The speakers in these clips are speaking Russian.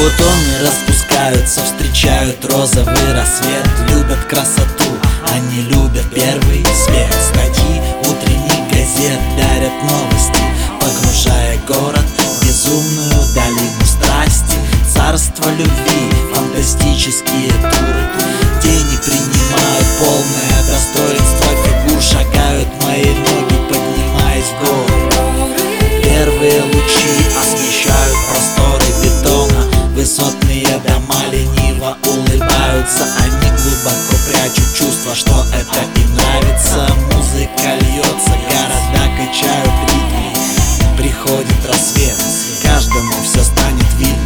Бутоны распускаются, встречают розовый рассвет. Любят красоту, они любят первый свет. Статьи утренних газет дарят новости, погружая город в безумную долину страсти. Царство любви, фантастические туры. Тени принимают полное достоинство фигур. Шагают мои ноги, поднимаясь в горы. Первые лучи освещают просторы бетона. Высотные дома лениво улыбаются. Они глубоко прячут чувство, что это им нравится. Музыка льется, города качают ритм. Приходит рассвет, каждому все станет видно.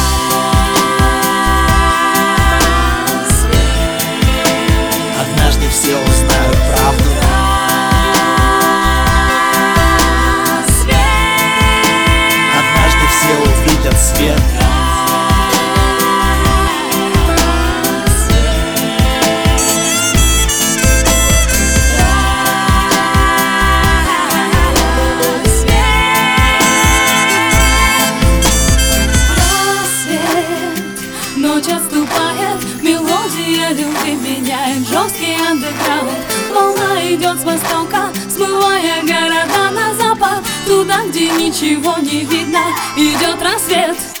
Однажды все узнают правду. Однажды все увидят свет. Ночь отступает, мелодия любви меняет жесткий андеграунд. Волна идет с востока, смывая города на запад. Туда, где ничего не видно, идет рассвет.